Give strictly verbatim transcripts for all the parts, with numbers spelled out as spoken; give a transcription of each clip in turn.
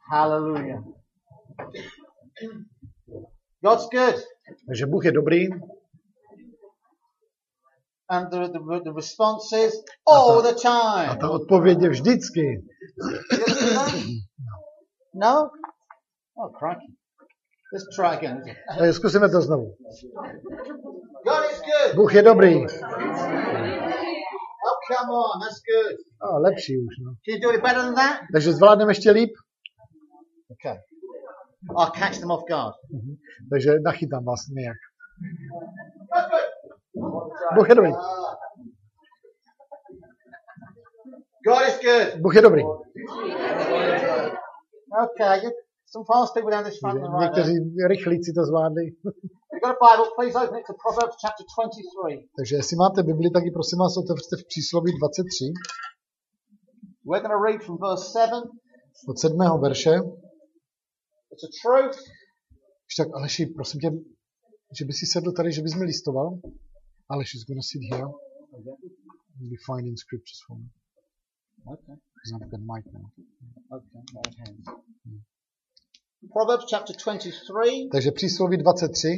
Hallelujah. God's good. Takže Bůh je dobrý. And the, the, the response is all the A time. ta odpověď je vždycky. No? Oh, crikey. Let's try again. Takže zkusíme to znovu. God is good. Bůh je dobrý. Oh, come on. That's good. A lepší už. No. Can you do it better than that? Takže zvládneme ještě líp. Okay. I'll catch them off guard. Mhm. Takže nachytám vás nějak. Bůh je dobrý. God is good. Bůh je dobrý. Okay. You, some fast people down this front and right there. Někteří rychlíci to zvládli. You've got a Bible, please open it to Proverbs chapter twenty-three. Takže jestli máte Bibli, tak ji prosím vás otevřte v přísloví dvacet tři. We're going to read from verse seven. Od sedmého verše. It's a truth. Když tak, Aleši, prosím tě, že by si sedl tady, že bys mi listoval. Aleš is going to sit here. We'll be finding scriptures for me. Okay. Because I've got mic now. Okay. No hands. Proverbs chapter twenty-three, Takže přísloví dvacet tři,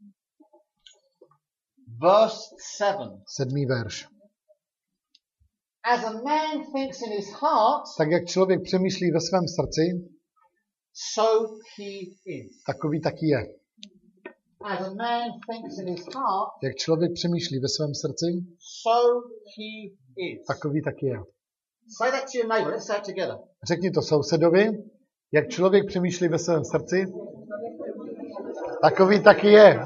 verse seven. sedmý verš. As a man thinks in his heart, Tak jak člověk přemýšlí ve svém srdci, so he is. takový taky je. As a man thinks in his heart, Jak člověk přemýšlí ve svém srdci, so he is. takový taky je. Say that to your neighbour. Let's say it together. Řekni to sousedovi, jak člověk přemýšlí ve svém srdci, takový taky je.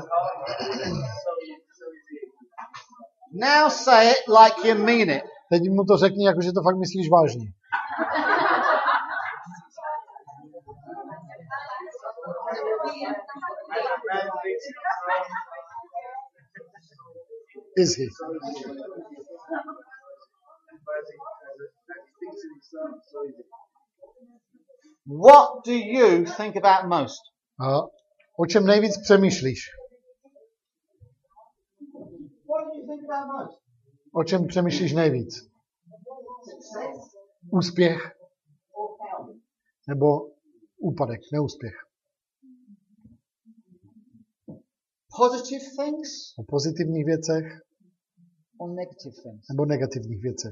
Now say it like you mean it. Teď mu to řekni, jako že to fakt myslíš vážně. Is he? What do you think about most? A o čem nejvíc přemýšlíš? What do you think about most? O čem přemýšlíš nejvíc? Success Úspěch or failure? nebo úpadek, neúspěch? Positive things O pozitivních věcech or negative things? nebo negativních věcech?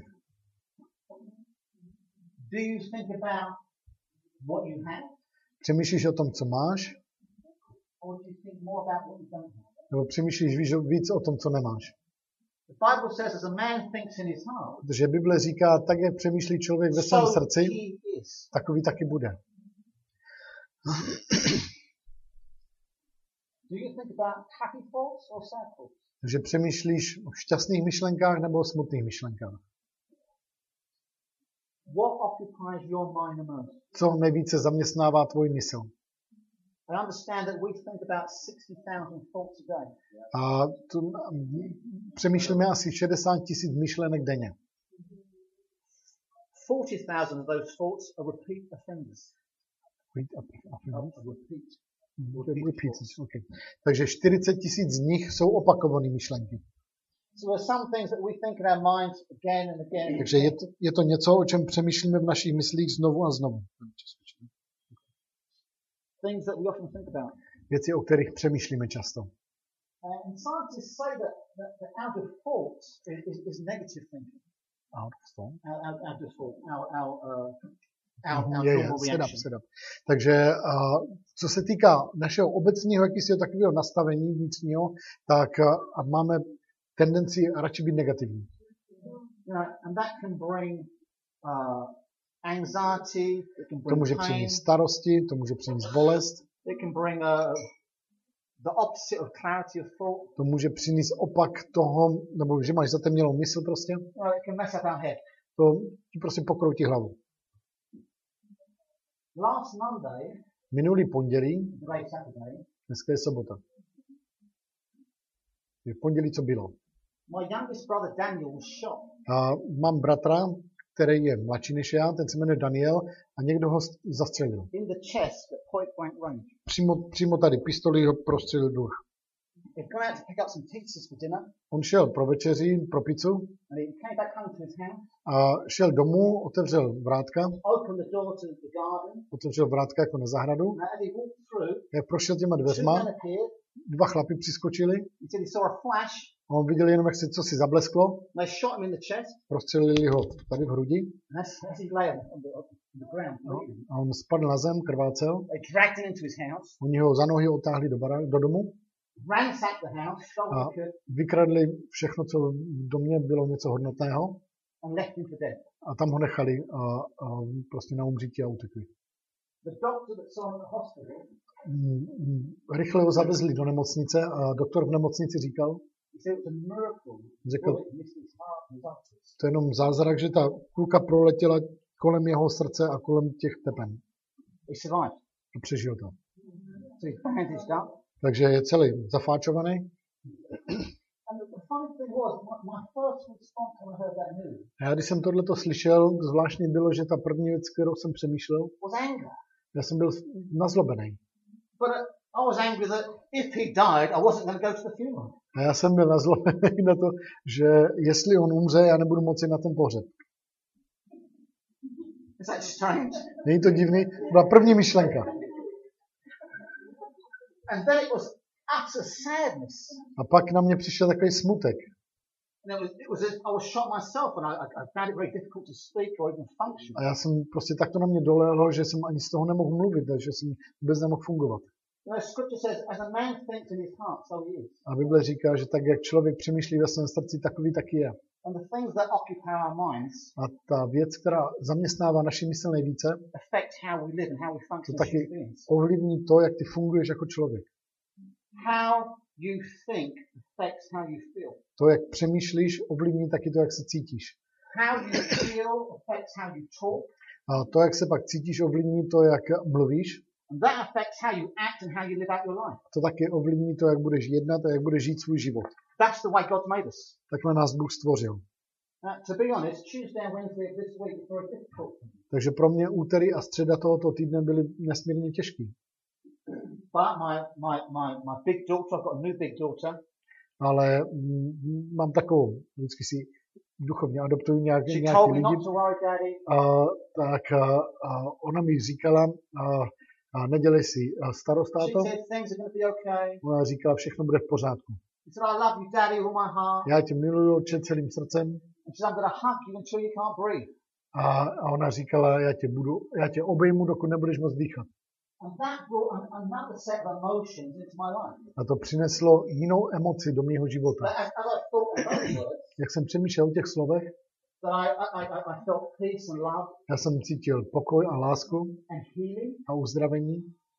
Do you think about what you have, Přemýšlíš o tom, co máš, or do you think more about what you don't have? nebo přemýšlíš víc, víc o tom, co nemáš? The Bible says, as a man thinks in his heart, Protože Bible říká, tak jak přemýšlí člověk ve svém so srdci, he is. takový taky bude. Do you think about happy thoughts or sad thoughts? Takže přemýšlíš o šťastných myšlenkách nebo o smutných myšlenkách? What occupies your mind the most? Co nejvíce zaměstnává tvůj mysl? I understand that we think about sixty thousand thoughts a day. A tu, přemýšlíme asi šedesát tisíc myšlenek denně. forty thousand of those thoughts are repeat offenders. Repeat, up, up, up. A repeat. Repeat, okay. Takže čtyřicet tisíc z nich jsou opakované myšlenky. So there are some things that we think in our minds again and again. Takže je to, je to něco, o čem přemýšlíme v našich myslích znovu a znovu. Things that we often think about. Věci, o kterých přemýšlíme často. And scientists say that, that, that out of thoughts is, is, is negative thinking. Out of thought. Out, out, out of thought. Our, our, uh, our, our Je, je, normal set up, reaction. set up. Takže uh, co se týká našeho obecního jakýsiho takového nastavení vnitřního, tak uh, máme tendenci radši být negativní. You know, and that can bring uh, anxiety, it can To bring může pain, přinést starosti, to může přinést bolest, it can bring uh, the opposite of clarity of thought. to může přinést opak toho, nebo že máš zatemnělou mysl prostě, You know, it can mess up our head. to ti prostě pokroutí hlavu. Last Monday, Minulý pondělí, today Saturday, dneska je sobota. Je v pondělí, co bylo. my youngest brother Daniel was shot. A mám bratra, který je mladší než já, ten se jmenuje Daniel, a někdo ho zastřelil. In the chest at point blank range. Přímo, přímo tady, pistoli ho prostřelil duch. He'd gone out to pick up some pizzas for dinner, On šel pro večeři, pro pizzu and he came back home to his house, a šel domů, otevřel vrátka, opened the door to the garden, otevřel vrátka jako na zahradu. and as he walked through, Jak prošel těma two dveřma, men appeared. dva chlapi přiskočili He said he saw a flash, a on viděl jenom, jak se co si zablesklo, and they shot him in the chest, prostřelili ho tady v hrudi and as, as he lay on the, on the ground, bleeding, a on spadl na zem, krvácel. they dragged him into his house, Oni ho za nohy otáhli do, bara, do domu ransacked the house, stole a what they could, vykradli všechno, co v domě bylo něco hodnotného and left him for dead. a tam ho nechali a, a prostě na umřítí a utekli. The doctor that saw him at the hospital, Mm, mm, Rychle ho zavezli do nemocnice a doktor v nemocnici říkal, he said it was a miracle. The Řekl- bullet missed his heart and his arteries. to je jenom zázrak, že ta kulka proletěla kolem jeho srdce a kolem těch tepen He survived. a přežil to. So he's bandaged up. Takže je celý zafáčovaný. And the, the funny thing was, my, my first response when I heard that news A já když jsem tohleto slyšel, zvláštní bylo, že ta první věc, kterou jsem přemýšlel, was anger. já jsem byl nazlobený. But uh, I was angry that if he died, I wasn't going to go to the funeral. A já jsem byl nazlobený na to, že jestli on umře, já nebudu moci na ten pohřeb. Is that strange? Není to divný? To byla první myšlenka. And then it was utter sadness. A pak na mě přišel takový smutek. And it was, it was I was shocked myself, and I, I I found it very difficult to speak or even function. A já jsem prostě takto na mě dolehlo, že jsem ani z toho nemohl mluvit, že jsem vůbec nemohl fungovat. You know, Scripture says, "As a man thinks in his heart, so he is." A Bible říká, že tak, jak člověk přemýšlí ve svém srdci, takový taky je. And the things that occupy our minds A ta věc, která zaměstnává naši mysl nejvíce, affect how we live and how we function to as taky human beings. ovlivní to, jak ty funguješ jako člověk. How you think affects how you feel. To, jak přemýšlíš, ovlivní taky to, jak se cítíš. How you feel affects how you talk. A to, jak se pak cítíš, ovlivní to, jak mluvíš. And that affects how you act and how you live out your life. To taky ovlivní to, jak budeš jednat a jak budeš žít svůj život. That's the way God's made us. Takhle nás Bůh stvořil. Uh, to be honest, Tuesday and Wednesday of this week is very difficult for me. Takže pro mě úterý a středa tohoto týdne byly nesmírně těžký. But my, my, my, my big daughter, I've got a new big daughter, Ale mm, mám takovou, vždycky si duchovně adoptuju nějak, she nějaký told me lidi. not to worry, Daddy. A, tak a, a ona mi říkala, a, a nedělej si starost, She táto. said things are going to be okay. Ona říkala, všechno bude v pořádku. She said, I love you, Daddy, with all my heart. Já tě miluju otče celým srdcem. And she said, I'm going to hug you until you can't breathe. A, a ona říkala, já tě, budu, já tě obejmu, dokud nebudeš moc dýchat. And that brought an, another set of emotions into my life. A to přineslo jinou emoci do mého života. But as, as I thought of those words, Jak jsem přemýšlel o těch slovech, that I, I, I, I felt peace and love já jsem cítil pokoj a lásku and healing. a uzdravení.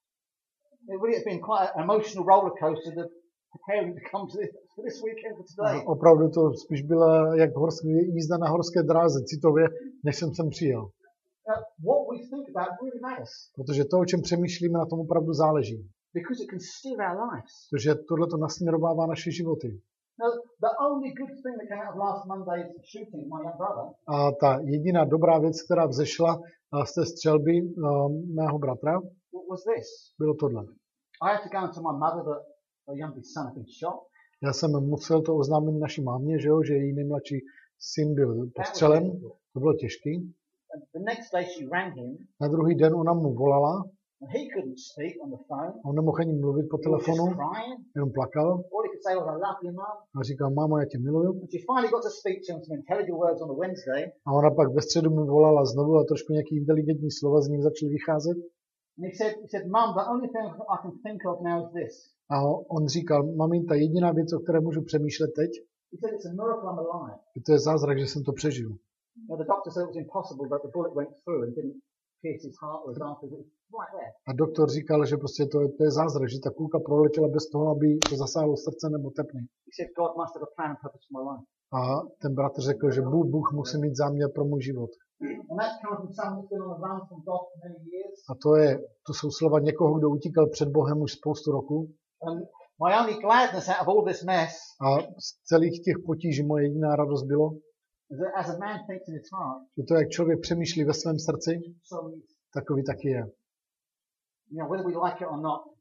It really has been quite an emotional roller coaster to preparing to come to this, to this weekend for A today. opravdu to spíš byla jak horské, jízda na horské dráze, citově, než jsem sem přijel. Uh, what we think about really matters Protože to, o čem přemýšlíme, na tom opravdu záleží. because it can steer our lives. Protože tohle to nasměrovává naše životy. Now, the only good thing that came out of last Monday's shooting of my young brother A ta jediná dobrá věc, která vzešla a z té střelby um, mého bratra, was this. bylo tohle. I had to go and tell my mother that her youngest son had been shot. Já jsem musel to oznámit naší mámě, že, jo, že její nejmladší syn byl That was postřelen. difficult. To bylo těžký. And the next day she rang him, Na druhý den ona mu volala and he couldn't speak on the phone. a on nemohl ani mluvit po He was telefonu, just crying. jenom plakal All he could say was, I love you, Mum. a říkal, mámo, já tě miluju. And she finally got to speak to him some intelligent words on the Wednesday. A ona pak ve středu mu volala znovu a trošku nějaký inteligentní slova z nich začaly vycházet. And he said, he said, Mum, the only thing I can think of now is this. A on říkal, mami, ta jediná věc, o které můžu přemýšlet teď, He said, it's a miracle I'm alive. je to je zázrak, že jsem to přežil. Now, the doctor said it was impossible, but the bullet went through and didn't pierce his heart or his arteries. It was right there. A doktor říkal, že prostě to, je- to je zázrak, že ta kulka proletěla bez toho, aby to zasáhlo srdce nebo tepny. He said, God must have a plan and purpose for my life. A ten bratr řekl, že Bůh, Bůh musí mít záměr pro můj život. And that comes from someone who's been on the run from God for many years. A to, je, to jsou slova někoho, kdo utíkal před Bohem už spoustu roku. And my only gladness out of all this mess A z celých těch potíží moje jediná radost bylo, is that as a man thinks in his heart, že to, jak člověk přemýšlí ve svém srdci, so he is. takový taky je. You know, whether we like it or not,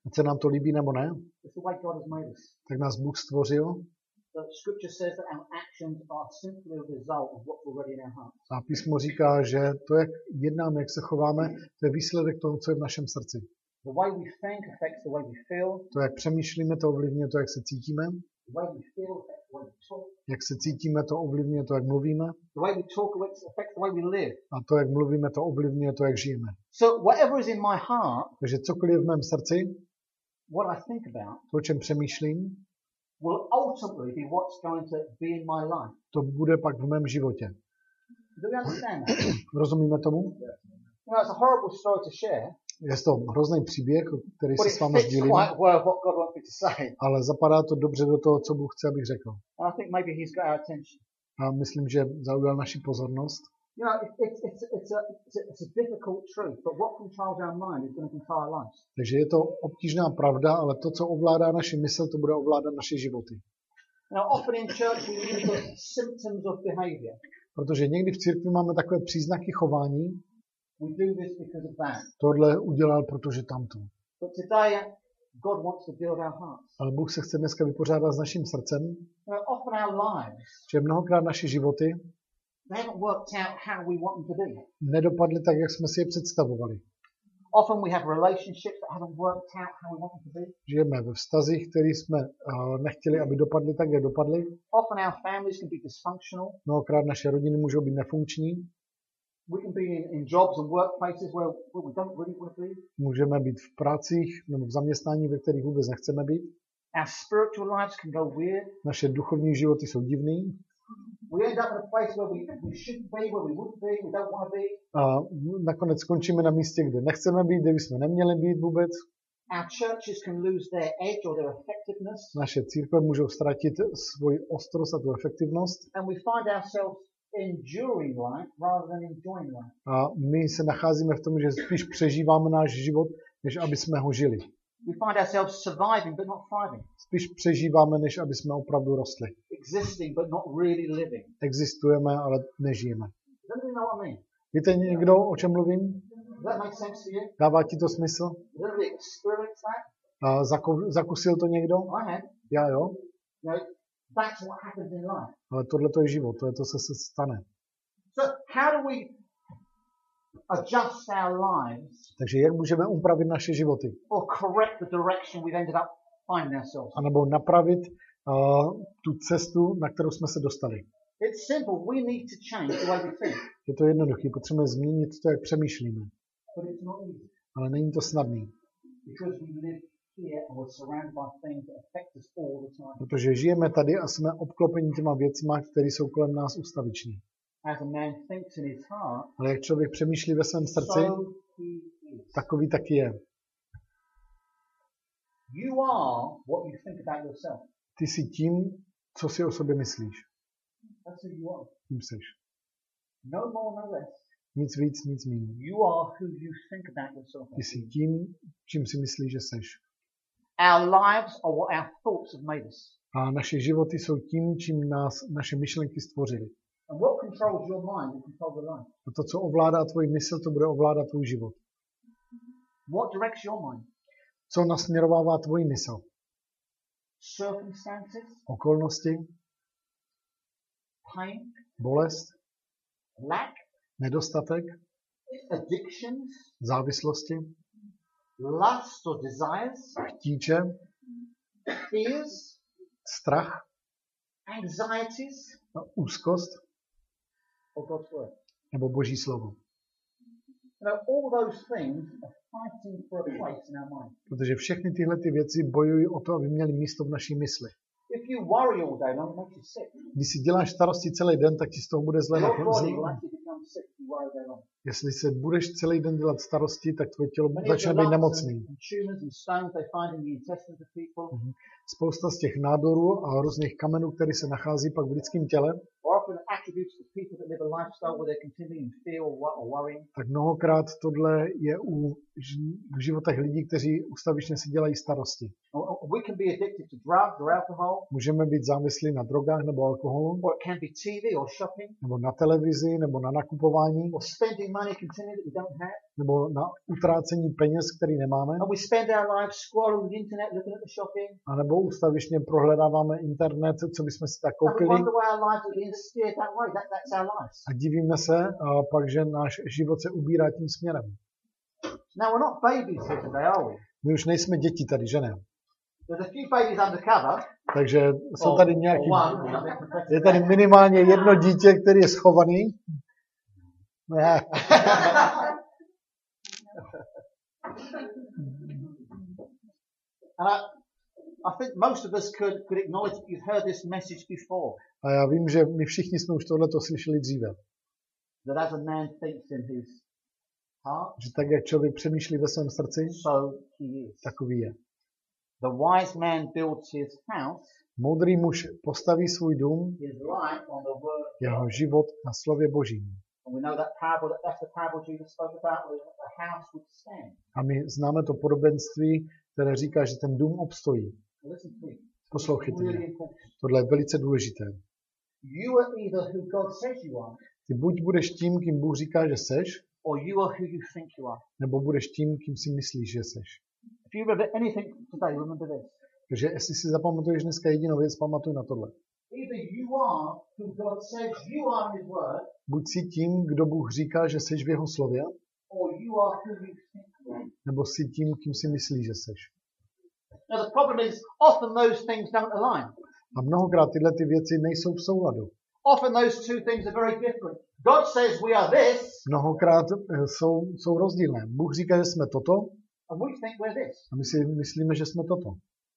ať se nám to líbí nebo ne, It's the way God has made us. tak nás Bůh stvořil The scripture says that our actions are simply a result of what's already in our hearts. a písmo říká, že to, jak jednáme, jak se chováme, to je výsledek toho, co je v našem srdci. The way we think affects the way we feel. To, jak přemýšlíme, to ovlivňuje to, jak se cítíme. The way we feel affects the way we talk. Jak se cítíme, to ovlivňuje to, jak mluvíme. The way we talk affects the way we live. A to, jak mluvíme, to ovlivňuje to, jak žijeme. So whatever is in my heart, Takže cokoliv je v mém srdci, what I think about, to, o čem přemýšlím, will ultimately be what's going to be in my life. to bude pak v mém životě. Do we understand that? Rozumíme tomu? You know, it's a horrible story to share, Je to hrozný příběh, který but se it s vámi fits sdílím, quite well what God wants me to say. ale zapadá to dobře do toho, co Bůh chce, abych řekl. And I think maybe He's got our attention. A myslím, že zaujal naši pozornost. You know, it, it's, it's, it's, a, it's, a, it's a difficult truth, but what controls our mind is going to control our lives. Takže je to obtížná pravda, ale to, co ovládá naši mysl, to bude ovládat naše životy. Now, often in church we use the symptoms of behaviour. Protože někdy v církvi máme takové příznaky chování. We do this because of that. Tohle udělal, protože tamto. But today, God wants to build our hearts. Ale Bůh se chce dneska vypořádat s naším srdcem, You know, often our lives, že mnohokrát naše životy they haven't worked out how we want them to be. nedopadly tak, jak jsme si je představovali. Often we have relationships that haven't worked out how we want them to be. Žijeme ve vztazích, které jsme uh, nechtěli, aby dopadly tak, jak dopadly. Often our families can be dysfunctional. Mnohokrát naše rodiny můžou být nefunkční. We can be in, in jobs and workplaces where, where we don't really want to be. Můžeme být v prácích nebo v zaměstnání, ve kterých vůbec nechceme být. Our spiritual lives can go weird. Naše duchovní životy jsou divný. We end up in a place where we, we shouldn't be, where we wouldn't be, we don't want to be. A nakonec skončíme na místě, kde nechceme být, kde bychom neměli být vůbec. Our churches can lose their edge or their effectiveness. Naše církve můžou ztratit svoji ostrost a tu efektivnost. And we find ourselves enduring life rather than enjoying life. A my se nacházíme v tom, že spíš přežíváme náš život, než aby jsme ho žili. We find ourselves surviving but not thriving. Spíš přežíváme, než aby jsme opravdu rostli. Existing but not really living. Existujeme, ale nežijeme. Does anybody know what I mean? Víte někdo, o čem mluvím? Does that make sense to you? Dává ti to smysl? Does anybody experience that? A zaku- zakusil to někdo? I have. Já jo. You know, that's what happens in life. Ale tohle to je život, to je to, co se stane. So how do we adjust our lives Takže jak můžeme upravit naše životy? or correct the direction we've ended up finding ourselves? A nebo napravit uh, tu cestu, na kterou jsme se dostali. It's simple. We need to change the way we think, Je to jednoduché, potřebujeme změnit to, jak přemýšlíme. but it's not easy Ale není to snadný, because we live here and we're surrounded by things that affect us all the time. protože žijeme tady a jsme obklopeni těma věcma, které jsou kolem nás ustaviční. As a man thinks in his heart, Ale jak člověk přemýšlí ve svém srdci, so he is. takový taky je. You are what you think about yourself. Ty jsi tím, co si o sobě myslíš. That's who you are. Tím seš. No more, no less. Nic víc, nic méně. You are who you think about yourself. Ty jsi tím, čím si myslíš, že seš. Our lives are what our thoughts have made us. A naše životy jsou tím, čím nás naše myšlenky stvořily. And what controls your mind will control your life. A to, co ovládá tvůj mysl, to bude ovládat tvůj život. What directs your mind? Co nasměrovává tvůj mysl? Circumstances, Okolnosti, pain, bolest, lack, nedostatek, addictions, závislosti, lust or desires, chtíče, fears, strach, anxieties, úzkost or God's word. nebo Boží slovo. You know, all those things are fighting for a place in our mind. Protože všechny tyhle ty věci bojují o to, aby měly místo v naší mysli. If you worry all day long, it makes you sick. Když si děláš starosti celý den, tak ti z toho bude zle na Your body zle. will actually become sick if you worry all day long. Jestli se budeš celý den dělat starosti, tak tvoje tělo Many of začne the být lumps nemocný. and, and tumors and stones they find in the intestines of people, Spousta z těch nádorů a různých kamenů, které se nachází pak v lidském těle, or often attributes of people that live a lifestyle where they're continually in fear or, wo- or worrying. tak mnohokrát tohle je u, ž- v životech lidí, kteří ustavičně si dělají starosti. Or, or we can be addicted to drugs or alcohol, Můžeme být závislí na drogách nebo alkoholu, or it can be T V or shopping, nebo na televizi, nebo na nakupování, or spending money continually that we don't have. nebo na utrácení peněz, který nemáme, And we spend our lives scrolling the internet, looking at the shopping. anebo ustavičně prohledáváme internet, co bychom si tak And we koupili wonder why our lives are being steered that way. That, that's our lives. a divíme se a pak, že náš život se ubírá tím směrem. Now, we're not babies here today, are we? My už nejsme děti tady, že ne? There's a few babies undercover. Takže jsou Or- tady or nějaký, one. je tady minimálně jedno dítě, který je schovaný. Ne. And I, I think most of us could, could acknowledge that you've heard this message before. A já vím, že my všichni jsme už tohleto slyšeli dříve. That as a man thinks in his heart, Že tak, jak člověk přemýšlí ve svém srdci, so he is. takový je. The wise man builds his house, Moudrý muž postaví svůj dům, his life on the word of jeho God. život na slově Božím. And we know that parable, that that's the parable Jesus spoke about, where the house would stand. A my známe to podobenství, které říká, že ten dům obstojí. Now listen to me. Poslouchejte Really mě. important. Tohle je velice důležité. You are either who God says you are, Ty buď budeš tím, kým Bůh říká, že seš, or you are who you think you are. nebo budeš tím, kým si myslíš, že seš. If you remember anything today, remember this. Takže jestli si zapamatuješ dneska jedinou věc, pamatuj na tohle. Either you are who God says you are in His Word, Buď si tím, kdo Bůh říká, že seš v jeho slově, or you are who you think you are. nebo si tím, kým si myslíš, že seš. Now the problem is often those things don't align. A mnohokrát tyhle ty věci nejsou v souladu. Often those two things are very different. God says we are this, Mnohokrát eh, jsou, jsou rozdílné. Bůh říká, že jsme toto, and we think we're this. a my si myslíme, že jsme toto.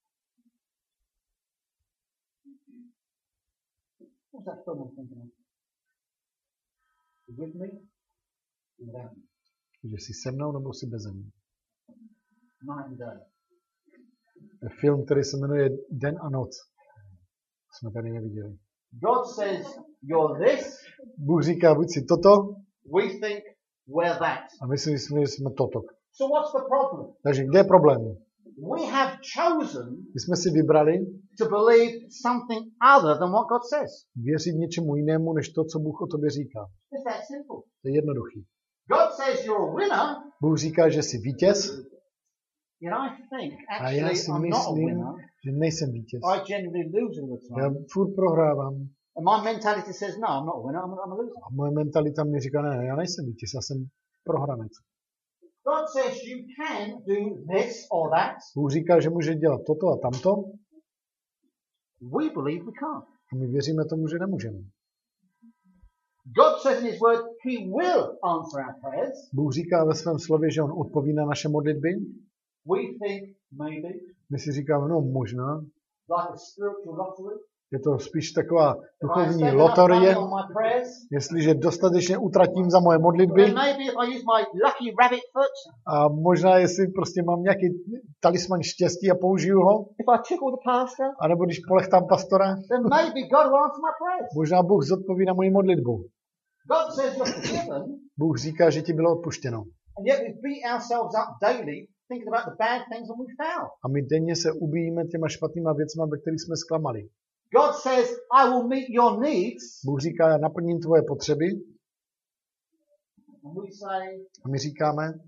What's that film I'm thinking of? You with me? Without me. Že jsi se mnou, nebo jsi beze mě. Night and day. Je film, který se jmenuje Den a noc. Jsme tady neviděli. God says you're this, Bůh říká, buď si toto, we think we're that. a my si myslíme, že jsme toto. So what's the problem? Takže kde je problém? We have chosen My jsme si vybrali to believe something other than what God says. věřit něčemu jinému, než to, co Bůh o tobě říká. It's that simple. To je jednoduchý. God says you're a winner, Bůh říká, že jsi vítěz, yet I think a já actually si I'm not a myslím, winner. že nejsem vítěz. I genuinely lose all the Já time. furt prohrávám. And my mentality says, no, I'm not a winner, I'm a, I'm a loser. A moje mentalita mi říká, ne, já nejsem vítěz, já jsem prohranec. God says you can do this or that. Bůh říká, že může dělat toto a tamto, We believe we can't. a my věříme tomu, že nemůžeme. God says in His Word He will answer our prayers. Bůh říká ve svém slově, že on odpoví na naše modlitby. We think maybe, My si říkáme, no možná. like a spiritual lottery. Je to spíš taková If I duchovní spend enough money loterie. on my prayers, Jestliže dostatečně utratím za moje modlitby then maybe if I use my lucky rabbit foot, a možná jestli prostě mám nějaký talisman štěstí a použiju ho, if I tickle the pastor, anebo když polechtám pastora, then maybe God will answer my prayers. možná Bůh zodpoví na moji modlitbu. God says you're forgiven, Bůh říká, že ti bylo odpuštěno. and yet we beat ourselves up daily thinking about the bad things that we found. A my denně se ubíjíme těma špatnýma věcma, ve kterých jsme zklamali. God says, I will meet your needs, Bůh říká, já naplním tvoje potřeby. and we say, A my říkáme, I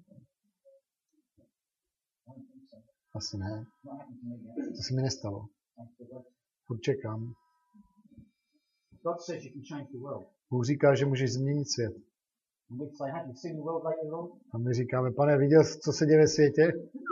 don't think so. asi ne, Not happened to me yet. to se mi nestalo. I'm still waiting. Furt čekám. God says you can change the world. Bůh říká, že můžeš změnit svět. And we say, have you seen the world lately, Lord? A my říkáme, pane, viděl jsi, co se děje ve světě?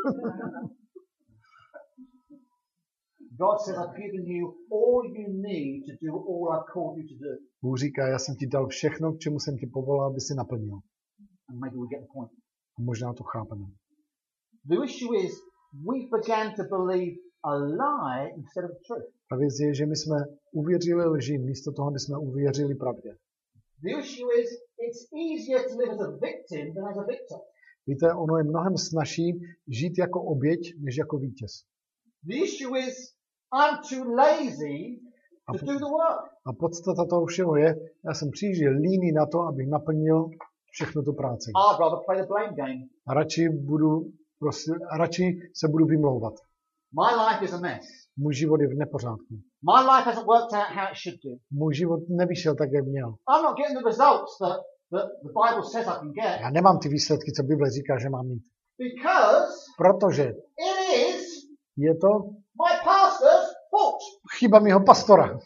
God says, I've given you all you need to do all I've called you to do. Bůh říká, já jsem ti dal všechno, k čemu jsem ti povolal, aby si naplnil. And maybe we get the point. A možná to chápeme. The issue is, we began to believe a lie instead of the truth. A věc je, že my jsme uvěřili lži, místo toho, aby jsme uvěřili pravdě. The issue is, it's easier to live as a victim than as a victor. Víte, ono je mnohem snazší žít jako oběť, než jako vítěz. The issue is, I'm too lazy to do the work. A podstata toho všeho je, já jsem příliš líný na to, abych naplnil všechno tu práci. I'd rather play the blame game. A radši, budu, prostě, a radši se budu vymlouvat. My life is a mess. Můj život je v nepořádku. My life hasn't worked out how it should do. Můj život nevyšel tak, jak měl. I'm not getting the results that that the Bible says I can get. Já nemám ty výsledky, co Bible říká, že mám mít. Because Protože it is je to my pastor's fault. chyba mého pastora.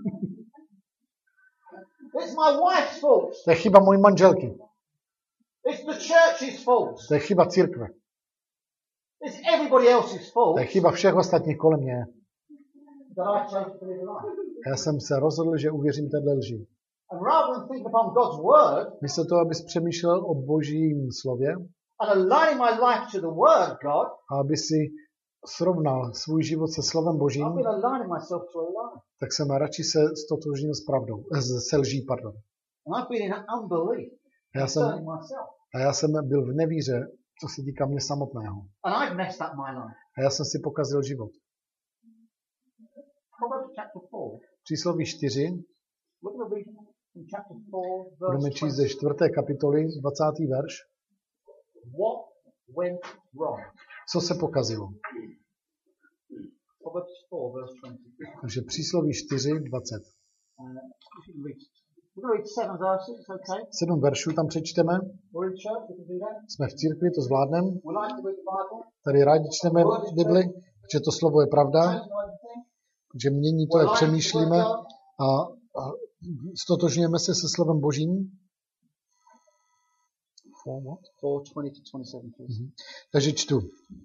It's my wife's fault. To je chyba mojí manželky. It's the church's fault. To je chyba církve. It's everybody else's fault To je chyba všech ostatních kolem mě. that I chose to live a life. Já jsem se rozhodl, že uvěřím téhle lži. And rather than thinking upon God's word Místo toho, abys přemýšlel o božím slově and aligning my life to the word of God, a aby si srovnal svůj život se slovem božím, I've been aligning myself to a lie. tak jsem radši se stotožnil s pravdou, s- se lží, pardon. And I've been in unbelief Já jsem, concerning myself. a já jsem byl v nevíře, co se týká mě samotného. And I've messed up my life. A já jsem si pokazil život. Proverbs chapter four. Přísloví čtyři, We're going to read from chapter four, budeme verse číst ze twenty. čtvrté kapitoly, dvacátý verš. What went wrong? Co se pokazilo? Proverbs four, verse twenty. Takže přísloví čtyři, dvacet. Uh, you can read. We're going to read seven verses, okay? Sedm veršů tam přečteme. We're in church, we can do that. Jsme v církvi, to zvládneme. We like to read the Bible. Tady rádi čteme Bibli, protože to slovo je pravda, Change the way we think. že mění to, jak přemýšlíme a, a stotožňujeme se se slovem božím. four twenty to twenty-seven, please. Mhm. Takže čtu.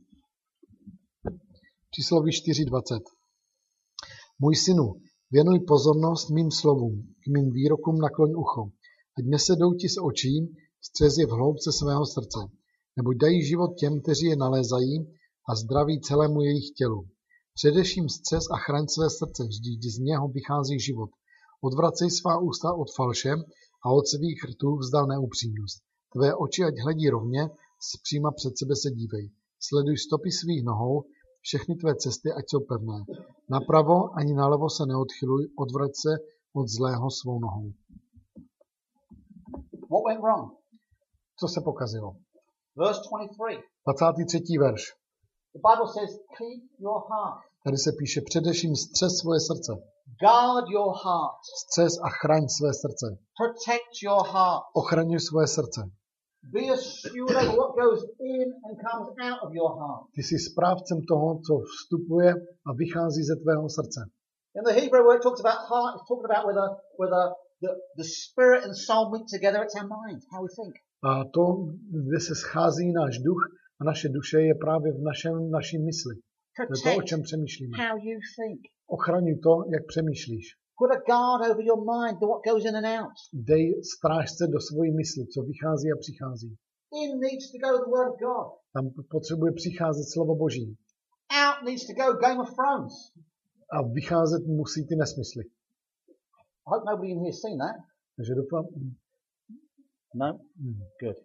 Přísloví čtyři dvacet. Můj synu, věnuj pozornost mým slovům, k mým výrokům nakloň ucho. Ať nesedou ti z očí, střez je v hloubce svého srdce. Neboť dají život těm, kteří je nalézají a zdraví celému jejich tělu. Především střez a chraň své srdce, vždyť z něho vychází život. Odvracej svá ústa od falše a od svých rtů vzdal neupřímnost. Tvé oči ať hledí rovně, zpříma před sebe se dívej. Sleduj stopy svých nohou, všechny tvé cesty ať jsou pevné. Napravo ani nalevo se neodchyluj, odvrať se od zlého svou nohou. What went wrong? Co se pokazilo? Verse twenty-three. dvacátý třetí verš. The Bible says, keep your heart. Tady se píše především střez svoje srdce. Guard your heart. Střez a chraň své srdce. Protect your heart. Ochraňuj svoje srdce. Be a steward over what goes in and comes out of your heart. Ty jsi správcem toho, co vstupuje a vychází ze tvého srdce. In the Hebrew word it talks about heart, it's talking about whether whether the, the spirit and soul meet together, it's our mind, how we think. A to, kde se schází náš duch a naše duše, je právě v našem, naší mysli. To je to, o Protect čem přemýšlíme. how you think. Ochraňuj to, jak přemýšlíš. Put a guard over your mind, to what goes in and out. Dej strážce do svojí mysli, co vychází a přichází. In needs to go the word of God. Tam potřebuje přicházet slovo Boží. Out needs to go Game of Thrones. A vycházet musí ty nesmysly. I hope nobody in here has seen that. Takže doufám. No? Hmm. Good.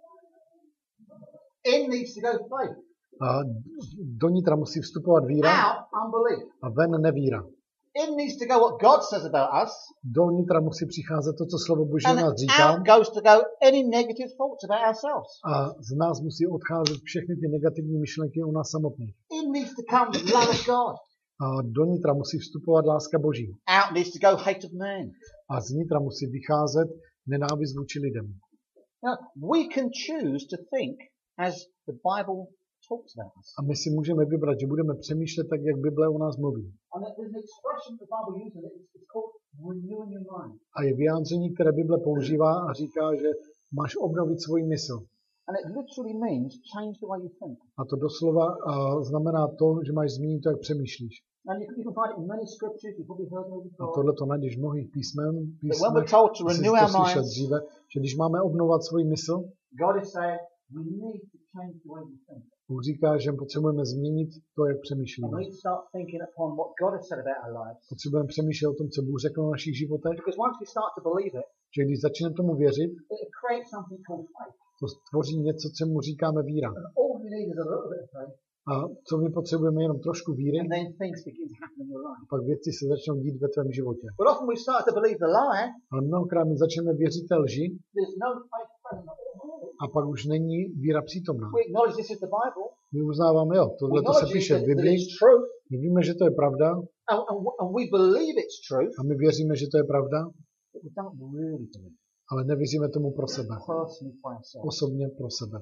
In needs to go faith. A do nitra musí vstupovat víra Out, unbelief. a ven nevíra. In needs to go what God says about us. Do nitra musí přicházet to, co slovo Boží And nás říká. out goes to go any negative thoughts about ourselves. A z nás musí odcházet všechny ty negativní myšlenky o nás samotných. In needs to come love of God. A do nitra musí vstupovat láska Boží. Out needs to go hate of man. A z nitra musí vycházet nenávist vůči lidem. Now, we can choose to think as the Bible talks about us. A my si můžeme vybrat, že budeme přemýšlet tak, jak Bible o nás mluví. And there's an expression the Bible uses, it's, it's called renewing your mind. A je vyjádření, které Bible používá a říká, že máš obnovit svůj mysl. And it literally means change the way you think. A to doslova uh, znamená to, že máš změnit to, jak přemýšlíš. And you, you can find it in many scriptures, you've probably heard them A before. tohle to najdeš v mnohých písmen, That when písmech, we're told to jsi renew to our slyšel minds, dříve, že když máme obnovovat svůj mysl, God is saying we need to change the way we think. Bůh říká, že potřebujeme změnit to, jak And přemýšlíme. we need to start thinking upon what God has said about our lives. Potřebujeme přemýšlet o tom, co Bůh řekl o našich životech, Because once we start to believe it, že když začneme tomu věřit, it creates something called faith. to stvoří něco, co mu říkáme víra. And all we need is a little bit of faith. A co my potřebujeme, jenom trošku víry, And then things begin to happen in your life. a pak věci se začnou dít ve tvém životě. But often we start to believe the lie, Ale mnohokrát my začneme věřit té lži there's no faith present. a pak už není víra přítomná. We acknowledge this is the Bible. My uznáváme, jo, We tohle to se acknowledge píše that, v that Biblii, it's truth. my víme, že to je pravda And, and, and we believe it's truth. a my věříme, že to je pravda, But we don't really believe it. ale nevěříme tomu pro sebe. personally for ourselves. Osobně pro sebe.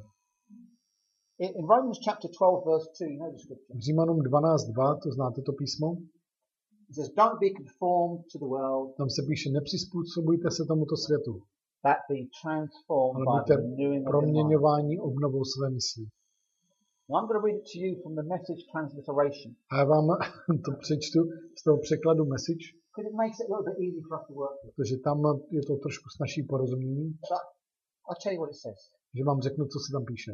In, in Romans chapter twelve, verse two, you know the scripture. V Římanům dvanáct dva, to znáte to písmo, It says, "Don't be conformed to the world, tam se píše, nepřizpůsobujte se tomuto světu, but be transformed ale by buďte the renewing of your mind." proměňováni obnovou své mysli. Now I'm going to read it to you from the Message transliteration, A já vám to přečtu z toho překladu Message, because it makes it a little bit easy for us to work with. protože tam je to trošku snazší porozumění, But I'll tell you what it says. že vám řeknu, co se tam píše.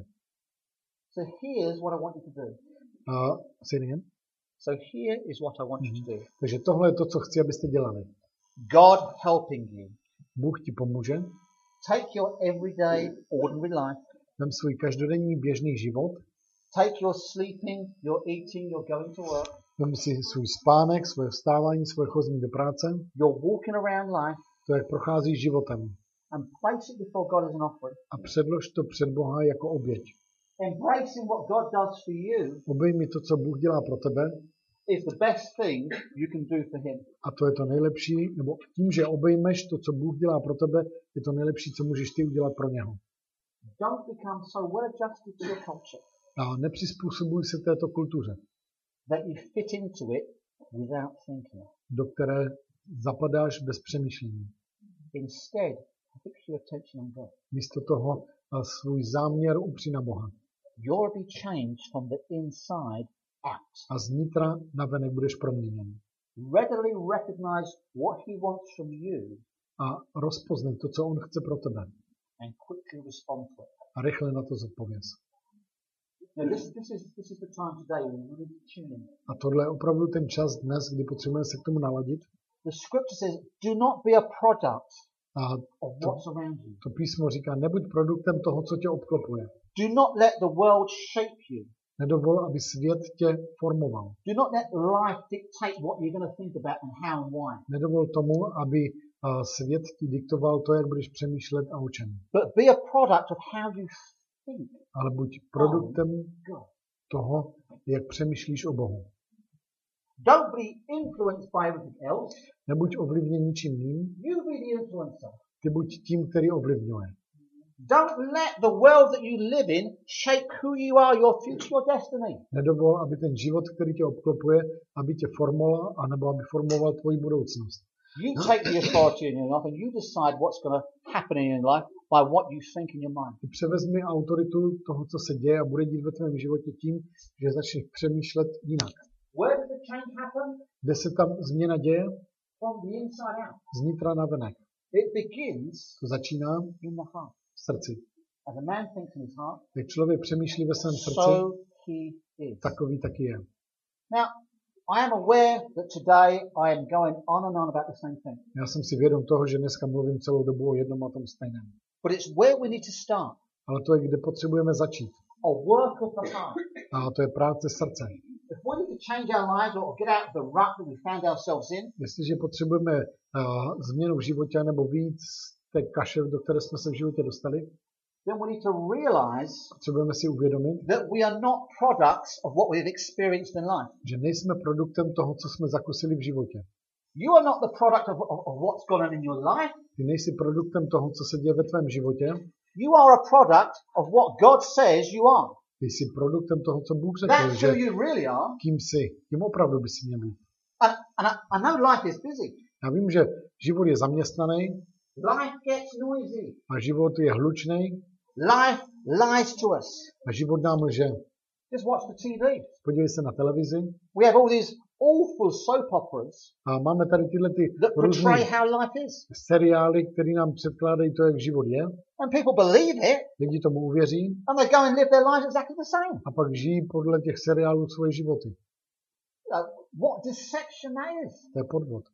So here's what I want you to do. A say it again. So here is what I want you to do. Takže tohle je to, co chci, abyste dělali. God helping you. Bůh ti pomůže, Take your everyday, ordinary life. vem svůj každodenní běžný život, Take your sleeping, your eating, your going to work, vem si svůj spánek, svoje vstávání, svoje chození do práce, your walking around life, to, jak procházíš životem, and place it before God as an offering. a předlož to před Boha jako oběť. Embracing what God does for you Obejmi to, co Bůh dělá pro tebe, is the best thing you can do for Him. a to je to nejlepší, nebo tím, že obejmeš to, co Bůh dělá pro tebe, je to nejlepší, co můžeš ty udělat pro něho. Don't become so well adjusted to your culture A nepřizpůsobuj se této kultuře, that you fit into it without thinking. do které zapadáš bez přemýšlení. Instead, fix your attention on God. Místo toho a svůj záměr upři na Boha. You'll be changed from the inside out. A znitra navenek budeš proměněn. Readily recognize what He wants from you A rozpoznej to, co on chce pro tebe. and quickly respond to it. A rychle na to zodpověz. Now, this, this, is, this is the time today when we really tune in. A tohle je opravdu ten čas dnes, kdy potřebujeme se k tomu naladit. The scripture says, do not be a product A of to, what's around you. to písmo říká, nebuď produktem toho, co tě obklopuje. Do not let the world shape you. Nedovol, aby svět tě formoval. Do not let life dictate what you're going to think about and how and why. Nedovol tomu, aby a, svět ti diktoval to, jak budeš přemýšlet a o čem. But be a product of how you think. Ale buď produktem God. toho, jak přemýšlíš o Bohu. Don't be influenced by everything else. Nebuď ovlivněn ničím jiným, You be the influencer. ty buď tím, který ovlivňuje. Don't let the world that you live in shape who you are, your future, your destiny. Nedovol, aby ten život, který tě obklopuje, aby tě formoval, anebo aby formoval tvoji budoucnost. You take the authority in your life and you decide what's going to happen in your life by what you think in your mind. Ty převezmi autoritu toho, co se děje a bude dít ve tvém životě tím, že začneš přemýšlet jinak. Where does the change happen? Kde se tam změna děje? From the inside out. Znitra na venek. It begins To začíná in the heart. v srdci. As a man thinks in his heart, Jak člověk přemýšlí ve svém srdci, so he is. takový taky je. Now, I am aware that today I am going on and on about the same thing. Já jsem si vědom toho, že dneska mluvím celou dobu o jednom a tom stejném. But it's where we need to start. Ale to je, kde potřebujeme začít. A work of the heart. A to je práce srdce. If we need to change our lives or get out of the rut that we found ourselves in, Jestliže potřebujeme uh, změnu v životě nebo víc z té kaše, do které jsme se v životě dostali, then we need to realize potřebujeme si uvědomit, that we are not products of what we've experienced in life. že nejsme produktem toho, co jsme zakusili v životě. You are not the product of, of, of what's gone on in your life. Ty nejsi produktem toho, co se děje ve tvém životě. You are a product of what God says you are. Ty jsi produktem toho, co Bůh řekl, That's že who you really are. kým jsi. Tím opravdu by si měl být. And, and I, I know life is busy. Já vím, že život je zaměstnaný Life gets noisy. a život je hlučný Life lies to us. a život nám lže. Just watch the T V. Podívej se na televizi We have all these awful soap operas a máme tady tyhle ty that různé portray how life is. seriály, které nám předkládají to, jak život je. And people believe it, Lidi tomu uvěří and they go and live their lives exactly the same. a pak žijí podle těch seriálů svoje životy. Uh, what deception that is. To je podvod.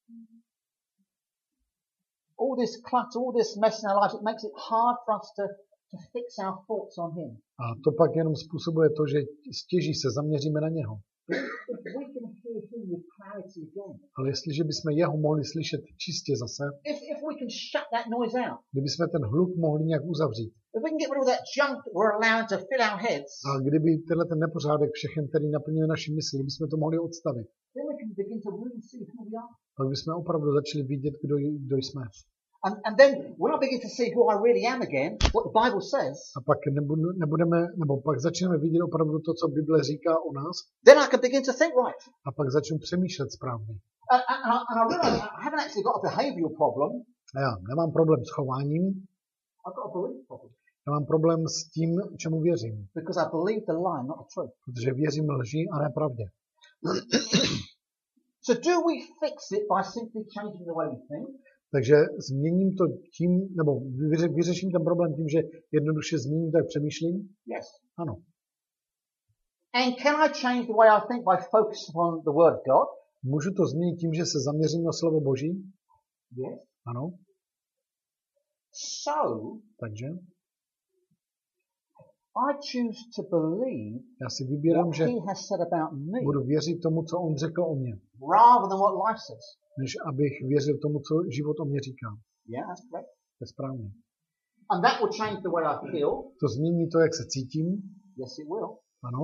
All this clutter, all this mess in our lives, it makes it hard for us to, to fix our thoughts on Him. A to pak jenom způsobuje to, že stěží se zaměříme na něho. If we can hear Him with clarity again, Ale jestliže bychom jeho mohli slyšet čistě zase, if, if we can shut that noise out, kdybychom ten hluk mohli nějak uzavřít, if we can get rid of that junk that we're allowed to fill our heads, a kdyby tenhle ten nepořádek všechen, který naplňuje naši mysli, kdybychom to mohli odstavit, then we can begin to really see who we are. pak bychom opravdu začali vidět, kdo, kdo jsme. And, and then when I begin to see who I really am again, what the Bible says, A pak nebudu, nebudeme, nebo pak začneme vidět opravdu to, co Bible říká o nás, then I can begin to think right. a pak začnu přemýšlet správně. And, and, and I, and I realize I haven't actually got a behavioural problem. A já nemám problém s chováním, I've got a belief problem. já mám problém s tím, čemu věřím, Because I believe the lie, not the truth. protože věřím lži a ne pravdě. So do we fix it by simply changing the way we think? Takže změním to tím, nebo vyře, vyřeším ten problém tím, že jednoduše změním to, jak přemýšlím? Yes. Ano. And can I change the way I think by focusing on the Word of God? Můžu to změnit tím, že se zaměřím na slovo Boží? Yes. Ano. So, Takže I choose to believe já si vybírám, what že He has said about me budu věřit tomu, co on řekl o mně, rather than what life says. než abych věřil tomu, co život o mě říká. Yeah, that's correct. To je správně. And that will change the way I feel. To změní to, jak se cítím. Yes, it will. Ano.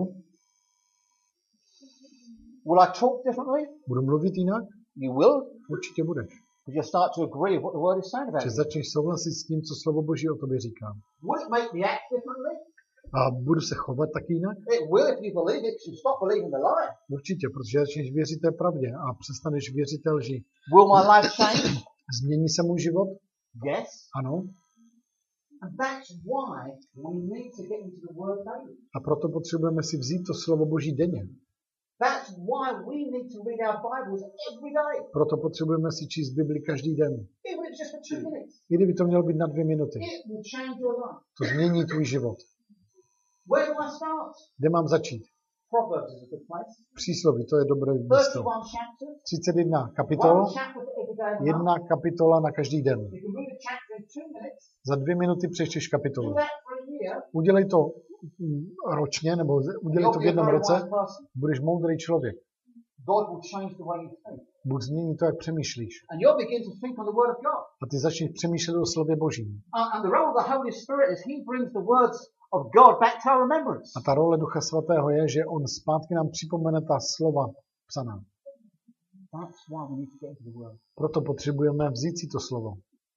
Will I talk differently? Budu mluvit jinak? You will. Určitě budeš. Because you start to agree with what the Word is saying about Že you. začneš souhlasit s tím, co slovo Boží o tobě říká. Will it make me act differently? A budu se chovat taky jinak? It will if you believe it, because you stop believing the lie. Určitě, protože začneš věřit té pravdě a přestaneš věřit té lži. Will my life change? Změní se můj život? Yes. Ano. And that's why we need to get into the Word daily. A proto potřebujeme si vzít to slovo Boží denně. That's why we need to read our Bibles every day. Proto potřebujeme si číst Bibli každý den. Even if it's just for two minutes. I kdyby to mělo být na dvě minuty. It will change your life. To změní tvůj život. Where do I start? Kde mám začít? Proverbs is a good place. Přísloví, to je dobré místo. thirty-one chapters. třicet jedna kapitol, One chapter for every day of the month. jedna kapitola na každý den. You can read a chapter in two minutes. Za dvě minuty přečteš Do kapitolu. that for a year. Udělej to mm, ročně, nebo udělej to You'll v be a jednom very roce, wise person. budeš moudrý člověk. God will change the way you think. Bůh změní to, jak přemýšlíš. And you'll begin to think on the Word of God. A ty začneš přemýšlet o slově Božím. Uh, and the role of the Holy Spirit is He brings the words of God back to our remembrance. A ta role Ducha Svatého je, že on zpátky nám připomene ta slova psaná. That's why we need to get into the Word. Proto potřebujeme vzít si to slovo.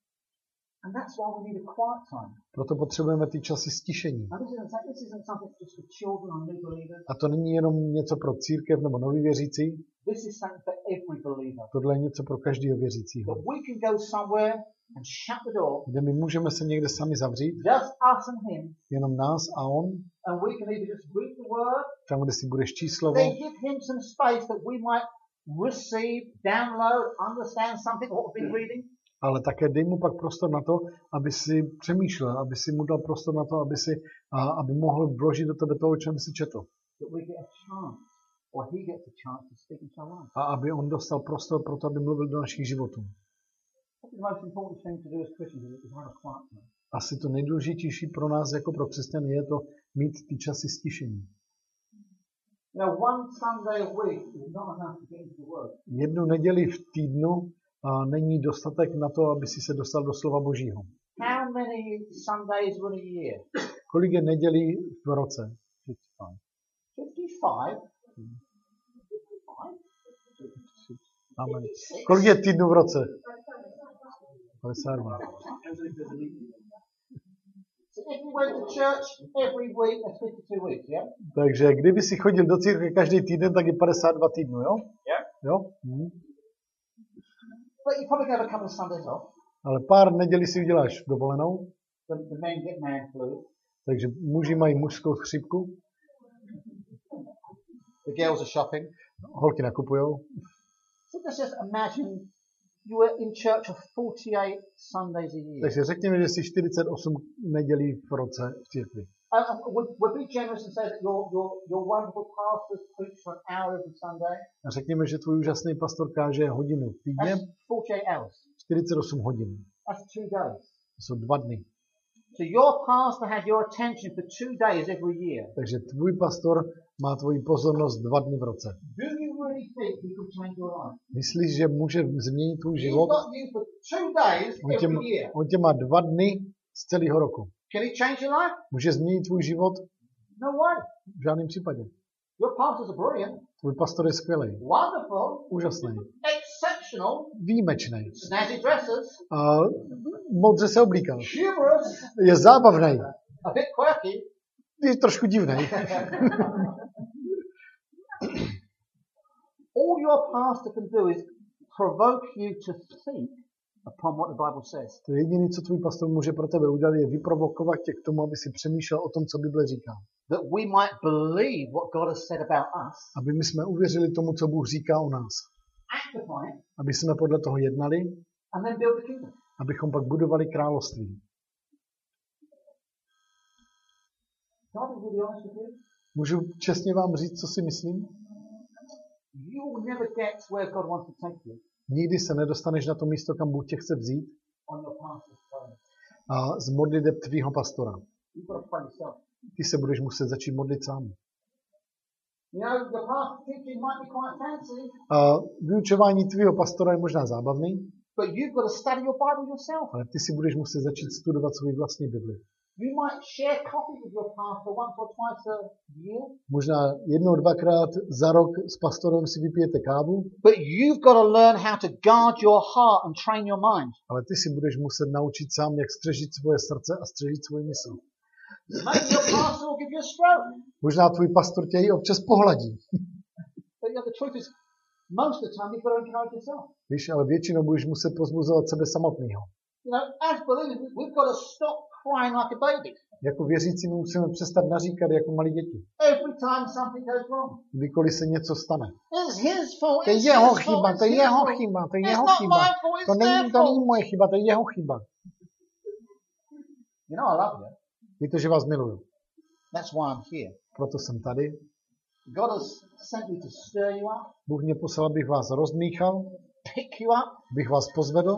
And that's why we need a quiet time. Proto potřebujeme ty časy stišení. Now this isn't, this isn't something just for children or new believers. A to není jenom něco pro církev nebo nový věřící, This is something for every believer. tohle je něco pro každého věřícího. That we can go somewhere and shut the door, Kde my můžeme se někde sami zavřít, just us and Him, jenom nás a on, and we can either just read the Word, tam, kde si budeš číst slovo, then give Him some space that we might receive, download, understand something what we've been reading. ale také dej mu pak prostor na to, aby si přemýšlel, aby si mu dal prostor na to, aby, si, a, aby mohl vložit do tebe to, o čem si četl. That we get a chance, or He gets a chance to speak into our life. A aby on dostal prostor pro to, aby mluvil do našich životů. What's the most important thing to do as Christians is have a quiet time. Asi to nejdůležitější pro nás jako pro křesťany je to mít ty časy stišení. You know, one Sunday a week is not enough to get into the Word. Jednu neděli v týdnu a není dostatek na to, aby si se dostal do slova Božího. How many Sundays were in a year? Kolik je nedělí v roce? fifty-five. Amen. Kolik je týdnů v roce? padesát dva. So if you went to church every week, that's fifty-two weeks, yeah? Takže kdyby si chodil do církve každý týden, tak je padesát dva týdnů, jo? Yeah. Jo? Mhm. But you probably have a couple of Sundays off. Ale pár nedělí si uděláš dovolenou, The, the men get man flu. takže muži mají mužskou chřipku, The girls are shopping. holky nakupujou. So let's just imagine you were in church for forty-eight Sundays a year. Takže řekněme, že jsi čtyřicet osm nedělí v roce v církvi. Uh, uh, would, would be generous and say that your, your, your wonderful pastors preach for an hour every Sunday. A řekněme, že tvůj úžasný pastor káže hodinu týdně, That's forty-eight hours. čtyřicet osm hodin. That's two days. To jsou dva dny. So your pastor has your attention for two days every year. Takže tvůj pastor má tvoji pozornost dva dny v roce. Do you really think he could change your life? Myslíš, že může změnit tvůj He's život? got you for two days On tě, every year. on tě má dva dny z celého roku. Can he change your life? Může změnit tvůj život? No way. V žádném případě. Your pastors are brilliant, Tvůj pastor je skvělý, wonderful, úžasný, exceptional, výjimečný. snazzy dresses, A modře se oblíká. humorous, Je zábavný. a bit quirky. Je trošku divný. All your pastor can do is provoke you to think upon what the Bible says. To jediné, co tvůj pastor může pro tebe udělat, je vyprovokovat tě k tomu, aby si přemýšlel o tom, co Bible říká. That we might believe what God has said about us, Aby my jsme uvěřili tomu, co Bůh říká o nás. act upon it, Aby jsme podle toho jednali, and then build the kingdom. abychom pak budovali království. Can I be really honest with you? Můžu čestně vám říct, co si myslím? You will never get to where God wants to take you Nikdy se nedostaneš na to místo, kam Bůh tě chce vzít on your pastor's phone. a z modliteb tvýho pastora. You've got to pray yourself. Ty se budeš muset začít modlit sám. You know, your pastor's teaching might be quite fancy, A vyučování tvýho pastora je možná zábavný, but you've got to study your Bible yourself. ale ty si budeš muset začít studovat svůj vlastní Bibli. You might share copies with your pastor once or twice a year, Možná jednou, dvakrát za rok s pastorem si vypijete kávu, but you've got to learn how to guard your heart and train your mind. ale ty si budeš muset naučit sám, jak střežit svoje srdce a střežit svůj mysl. Maybe your pastor will give you a stroke. Možná tvůj pastor tě i občas pohladí. But you know, the truth is, most of the time you've got to encourage yourself. Víš, ale většinou budeš muset pozbuzovat sebe samotného. You know, as believers, we've got to stop crying like a baby. Jako věřící my musíme přestat naříkat jako malí děti. Every time something goes wrong. Kdykoliv se něco stane. It's his fault. To je It's jeho his chyba, fault, to je it's his jeho fault. chyba, to je It's jeho not chyba. my fault, it's To není, their to není fault. moje chyba, to je jeho chyba. You know, I love you. Víte, že vás miluju. That's why I'm here. Proto jsem tady. God has sent me to stir you up, Bůh mě poslal, abych vás rozmíchal, pick you up, abych vás pozvedl,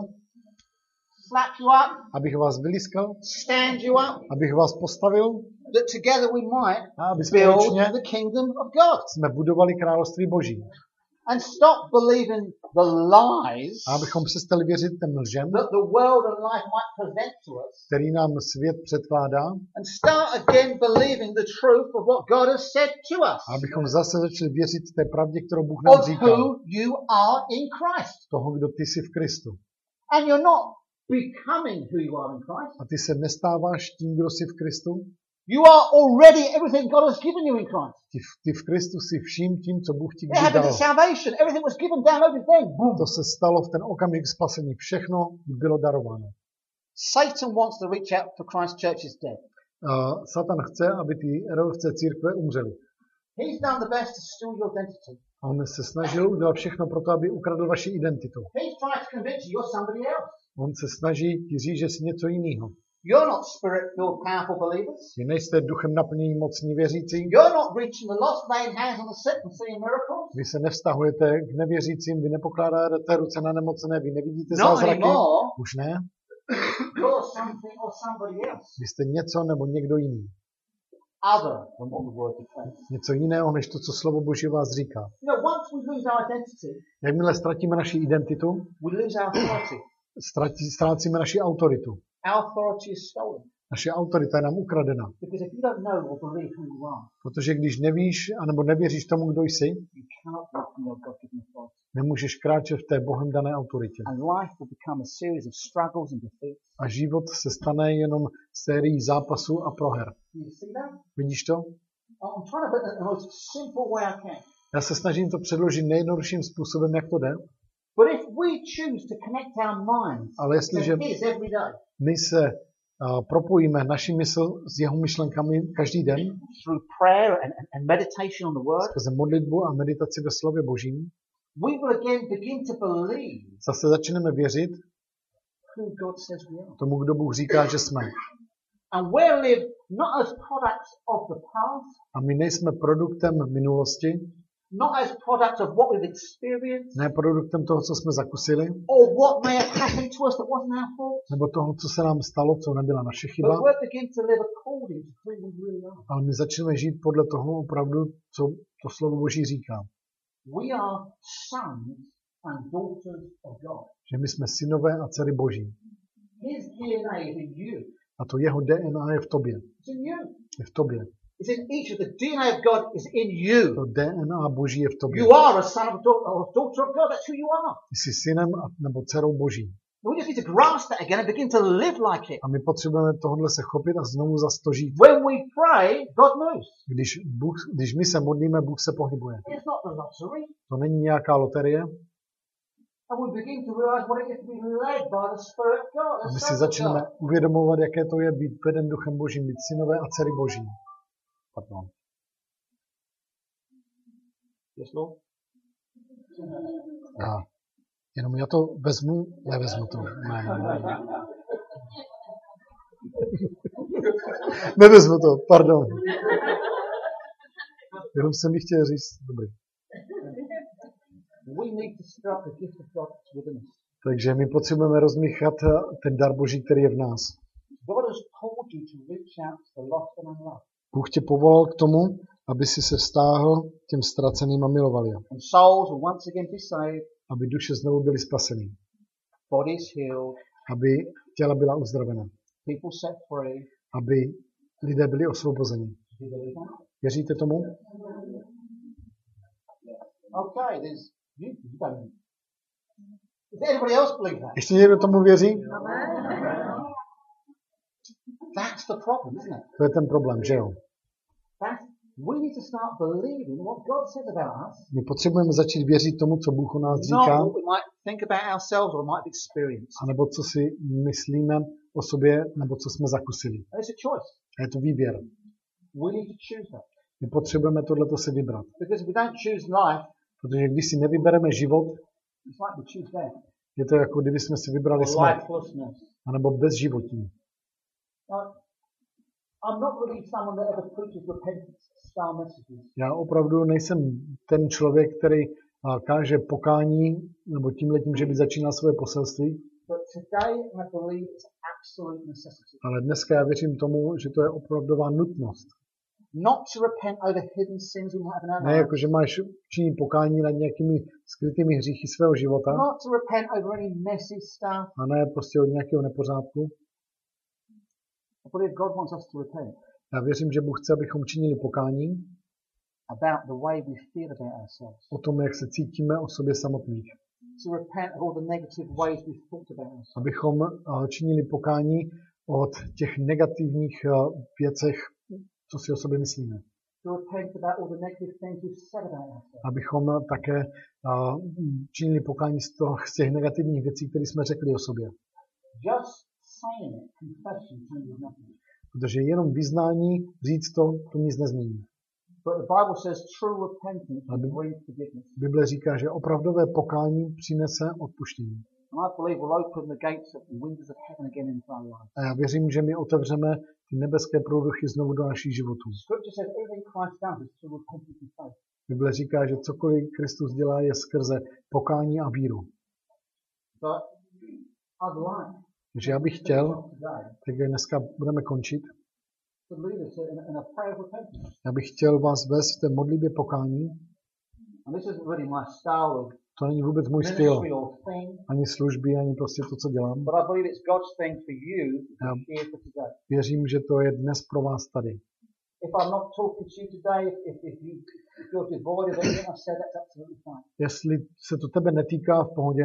slap you up, abych vás vyliskal, stand you up, abych vás postavil that together we might a aby build společně the kingdom of God. jsme budovali království Boží. And stop believing the lies A abychom přestali věřit těm lžem, that the world and life might present to us, který nám svět předkládá, and start again believing the truth of what God has said to us, a abychom zase začali věřit té pravdě, kterou Bůh nám of říká. who you are in Christ. Toho, kdo ty jsi v Kristu. And you're not becoming who you are in Christ. A ty se nestáváš tím, kdo jsi v Kristu. You are already everything God has given you in Christ. Ty, v- ty v Kristu jsi vším tím, co Bůh ti It kdy happened dal. at salvation. Everything was given, downloaded then. Boom. To se stalo v ten okamžik spasení. Všechno bylo darováno. Satan wants to reach out to Christ Church is dead. A Satan chce, aby ty erovce církve umřely. He's done the best to steal your identity. A on se snažil udělat všechno pro to, aby ukradl vaši identitu. He's trying to convince you you're somebody else. On se snaží ti říct, že jsi něco jiného. You're not spirit-filled, powerful believers. Vy nejste duchem naplnění mocní věřící. You're not reaching the lost, laying hands on the sick and seeing miracles. Vy se nevztahujete k nevěřícím, vy nepokládáte ruce na nemocné, vy nevidíte Not zázraky. anymore. Už ne. You're something or somebody else. Vy jste něco nebo někdo jiný. Other than what the word declares. Něco jiného, než to, co slovo Boží o vás říká. You know, once we lose our identity, Jakmile ztratíme naši identitu, we lose our authority. ztratí, ztrácíme naši autoritu. Our authority is stolen. Naše autorita je nám ukradena. Because if you don't know or believe who you are, Protože když nevíš, anebo nevěříš tomu, kdo jsi, you cannot walk in your God-given authority. nemůžeš kráčet v té Bohem dané autoritě. And life will become a series of struggles and defeats. A život se stane jenom sérií zápasů a proher. Do you see that? Vidíš to? I'm trying to put it in the most simple way I can. Já se snažím to předložit nejjednodušším způsobem, jak to jde. But if we choose to connect our minds Ale jestliže to His every day, my se uh, propojíme naši mysl s jeho myšlenkami každý den, through prayer and, and, and meditation on the Word, skrze modlitbu a meditaci ve slově Božím, we will again begin to believe zase začneme věřit who God says we are. tomu, kdo Bůh říká, že jsme. And we'll live not as products of the past, A my nejsme produktem minulosti, not as products of what we've experienced, ne produktem toho, co jsme zakusili, or what may have happened to us that wasn't our fault, nebo toho, co se nám stalo, co nebyla naše chyba, but we'll begin to live according to who we really are. ale my začneme žít podle toho opravdu, co to slovo Boží říká. We are sons and daughters of God. Že my jsme synové a dcery Boží. His D N A is in you. A to jeho D N A je v tobě. It's in you. Je v tobě. It's in each of the D N A of God is in you. To D N A Boží je v tobě. You are a son of a daughter, or a daughter of God. That's who you are. Ty jsi synem a- nebo dcerou Boží. We just need to grasp that again and begin to live like it. A my potřebujeme tohle se chopit a znovu zas to žít. When we pray, God moves. Když, Bůh, když my se modlíme, Bůh se pohybuje. It's not a lottery. To není nějaká loterie. And we begin to realize what it is to be led by the Spirit of God. A the my si sons of začneme God. uvědomovat, jaké to je být veden duchem Božím, být synové a dcery Boží. Pardon. Yes, Lord. A jenom já to vezmu, nevezmu to. Ne, ne, ne. Nevezmu to, pardon. Jenom jsem mi chtěl říct, dobrý. We need to start the gift of God that's within us. Takže my potřebujeme rozmíchat ten dar Boží, který je v nás. God has called you to reach out to the lost and unloved. Bůh tě povolal k tomu, aby si se vztáhl těm ztraceným a miloval je. And souls will once again be saved, Aby duše znovu byly spasený. bodies healed, Aby těla byla uzdravena. people set free. Aby lidé byli osvobozeni. Do you believe that? Věříte tomu? Okay, there's you. You don't. Does anybody else believe that? Ještě někdo tomu věří? That's the problem, isn't it? To je ten problém, že jo? That's, we need to start believing what God says about us, My potřebujeme začít věřit tomu, co Bůh o nás říká, not what we might think about ourselves or might have experienced. anebo co si myslíme o sobě, nebo co jsme zakusili. And it's a choice. A je to výběr. We need to choose that. My potřebujeme tohleto si vybrat. Because if we don't choose life, Protože když si nevybereme život, it's like we choose death je to jako kdyby jsme si vybrali or smrt, lifelessness. anebo bezživotí. Now, I'm not really someone that ever preaches repentance style messages. Já opravdu nejsem ten člověk, který a, káže pokání, nebo tímhletím, že by začínal svoje poselství, But today I believe it's absolute necessity. ale dneska já věřím tomu, že to je opravdová nutnost. Not to repent over hidden sins we might have in our Ne lives. jako, že máš činit pokání nad nějakými skrytými hříchy svého života, Not to repent over any messy stuff. a ne prostě od nějakého nepořádku. I believe God wants us to repent Já věřím, že Bůh chce, abychom činili pokání about the way we feel about ourselves. o tom, jak se cítíme o sobě samotných. To repent of all the negative ways we've thought about ourselves. Abychom a, činili pokání od těch negativních a, věcech, co si o sobě myslíme. To repent about all the negative things we've said about ourselves. Abychom také a, činili pokání z, toho, z těch negativních věcí, které jsme řekli o sobě. Just saying it, confession, changes nothing. Protože jenom vyznání, říct to, to nic nezmění. But the Bible says true repentance Ale Bi- brings forgiveness. Bible říká, že opravdové pokání přinese odpuštění. And I believe we'll open the gates of the windows of heaven again into our lives. A já věřím, že my otevřeme ty nebeské průduchy znovu do našich životů. Scripture says everything Christ does is through repentance and faith. Bible říká, že cokoliv Kristus dělá je skrze pokání a víru. But I'd like Takže já bych chtěl, today tak jak dneska budeme končit, to lead us in a, in a prayer of repentance. já bych chtěl vás vést v té modlitbě pokání. And this isn't really my style of To není vůbec můj styl, ministry or thing, ani služby, ani prostě to, co dělám. but I believe it's God's thing for you to Um, hear for today. Věřím, že to je dnes pro vás tady. If I'm not talking to you today, if, if, if, you, if you're devoid of anything I've said, that's absolutely fine. Jestli se to tebe netýká, v pohodě,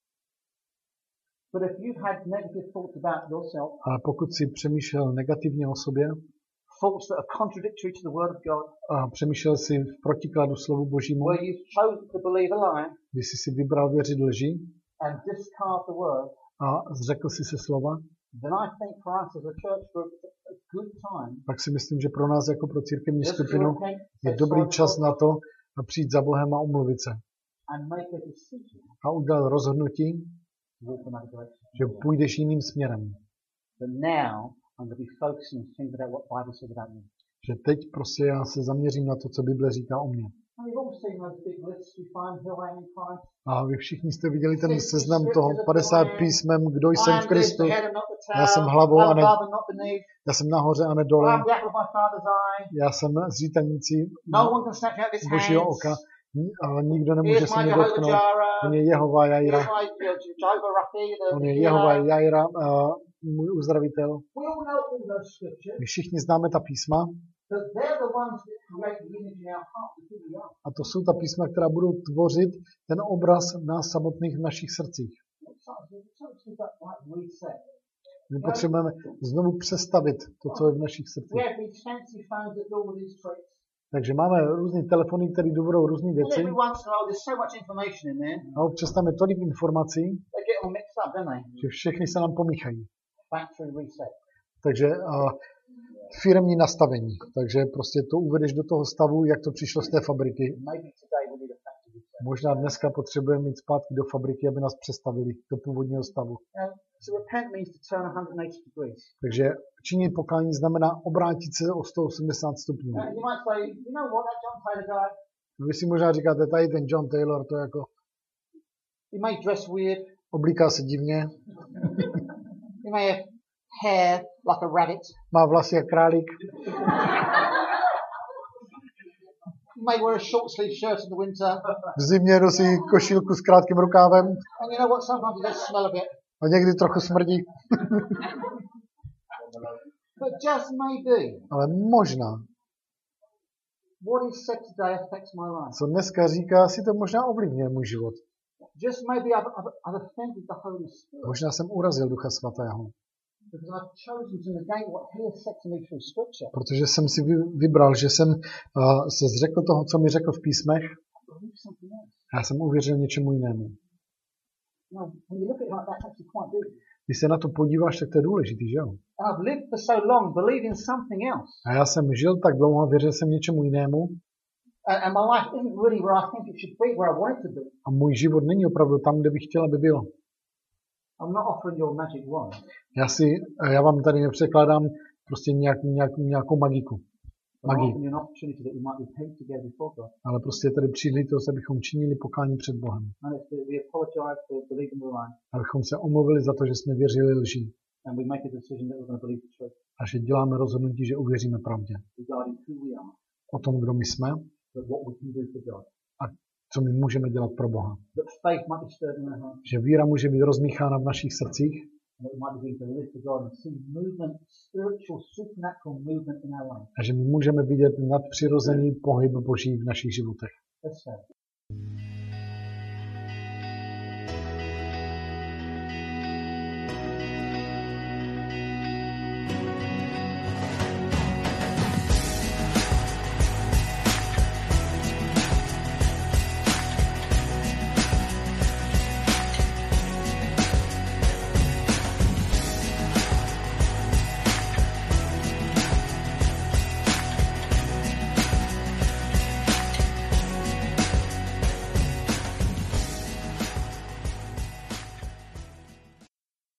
But if you've had negative thoughts about yourself, ale pokud si přemýšlel negativně o sobě thoughts that are contradictory to the Word of God, a přemýšlel si v protikladu slovu Božímu, where you've chosen to believe a lie když jsi si vybral věřit lži and discard the Word, a zřekl si se slova, then I think for us as a church group, it's a good time tak si myslím, že pro nás jako pro církevní just to skupinu repent, je say dobrý sorry čas for na God, to a přijít za Bohem a umluvit se. and make a decision A udělat rozhodnutí, to walk in that direction. že půjdeš jiným směrem. But now I'm going to be focusing on thinking about what the Bible says about me. Že teď prostě já se zaměřím na to, co Bible říká o mně. And you've all seen those big lists you find who I am in Christ. A vy všichni jste viděli ten seznam toho padesát písmem, kdo jsem v I am Kristu. the head and not the tail. Já jsem hlavou a I'm ne, above and not beneath. já jsem nahoře a ne dole. I'm the apple of my father's eye. Já jsem zřítelnící No one can snatch out this Božího hand. oka, a nikdo nemůže Here's se my mě Jehovah dotknout. Jireh. On je Jehova Jaira. Here's my uh, Jehovah Raphi, the, On the je Jehova healer. Jaira, a můj uzdravitel. We all know all those scriptures. My všichni známe ta písma, But they're the ones that create the image in our heart of who we are. A to jsou ta písma, která budou tvořit ten obraz nás samotných v našich srdcích. My potřebujeme znovu přestavit to, co je v našich srdcích. Takže máme různé telefony, které dovedou různé věci. A občas tam je tolik informací, že všechny se nám pomíchají. Takže uh, firemní nastavení. Takže prostě to uvedeš do toho stavu, jak to přišlo z té fabriky. Možná dneska potřebujeme mít zpátky do fabriky, aby nás přestavili do původního stavu. Takže činit pokání znamená obrátit se o sto osmdesát stupňů. Vy si možná říkáte, tady ten John Taylor, to je jako... Oblíká se divně. Hair like a rabbit. Má vlasy jak králík. You may wear a short sleeve shirt in the winter. V zimě nosí košílku s krátkým rukávem. And you know what? Sometimes it does smell a bit. A někdy trochu smrdí. But just maybe. Ale možná. What is said today affects my life. Co dneska říká, si to možná ovlivňuje můj život. Just maybe I've, I've, I've offended the Holy Spirit. Možná jsem urazil Ducha Svatého. Protože jsem si vybral, že jsem uh, se zřekl toho, co mi řekl v písmech. Já jsem uvěřil něčemu jinému. Když se na to podíváš, tak to je důležitý, že jo? A já jsem žil tak dlouho a věřil jsem něčemu jinému. A můj život není opravdu tam, kde bych chtěl, aby byl. I'm not offering you a magic wand. Já si, já vám tady nepřekládám prostě nějak, nějak, nějakou magiku. Magii. Ale prostě je tady příležitost, abychom činili pokání před Bohem. Abychom se omluvili za to, že jsme věřili lži. A že děláme rozhodnutí, že uvěříme pravdě. O tom, kdo my jsme. A co my můžeme dělat pro Boha. Že víra může být rozmíchána v našich srdcích. A že my můžeme vidět nadpřirozený pohyb Boží v našich životech.